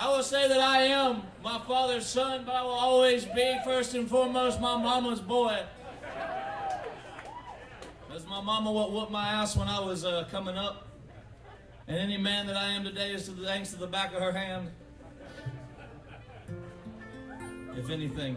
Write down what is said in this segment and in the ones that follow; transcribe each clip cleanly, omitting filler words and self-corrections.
I will say that I am my father's son, but I will always be, first and foremost, my mama's boy. Because my mama whooped my ass when I was coming up. And any man that I am today is thanks to the back of her hand. If anything.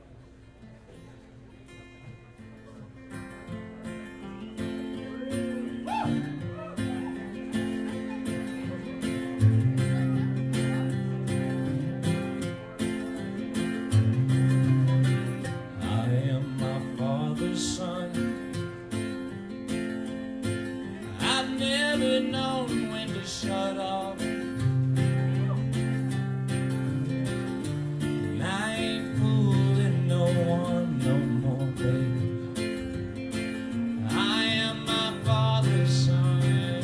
Known when to shut off. And I ain't fooling no one no more, baby. I am my father's son.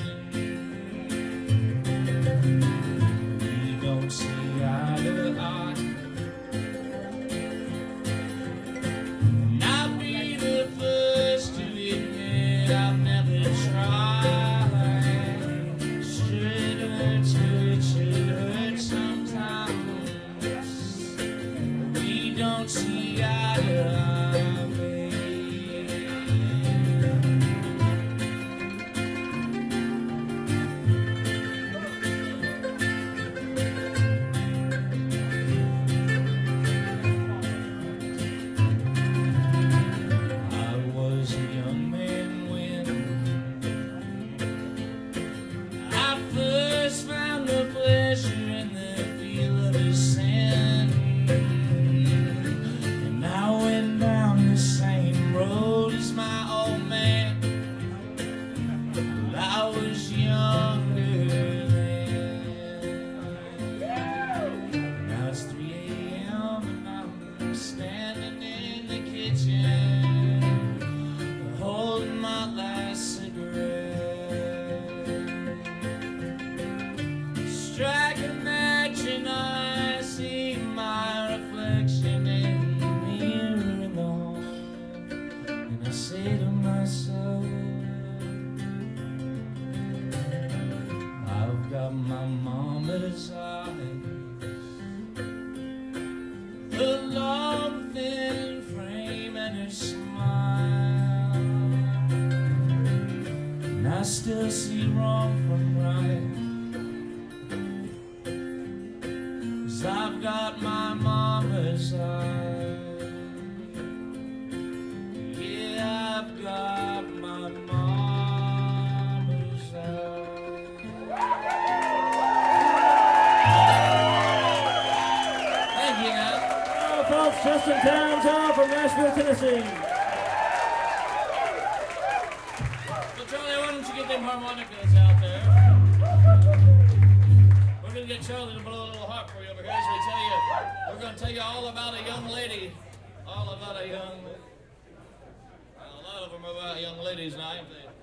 We don't see eye to eye. And I'll be the first to admit I've never tried. See eye to eye, baby. I was a young man when I first found the pleasure in the feel of his sin. I was younger then. Now it's 3 a.m. and I'm standing in the kitchen, holding my last cigarette. Strike a match and I see my reflection in the mirror in the hall, and I say to myself, I've got my mama's eyes, her long thin frame and her smile, and I still see wrong from right, 'cause I've got my mama's eyes. Yeah, I've got my mama's eyes. Justin Townsend from Nashville, Tennessee. Well, Charlie, why don't you get them harmonicas out there? We're going to get Charlie to blow a little harp for you over here as we tell you. We're going to tell you all about a young lady. All about a young... Well, a lot of them are about young ladies now, ain't they?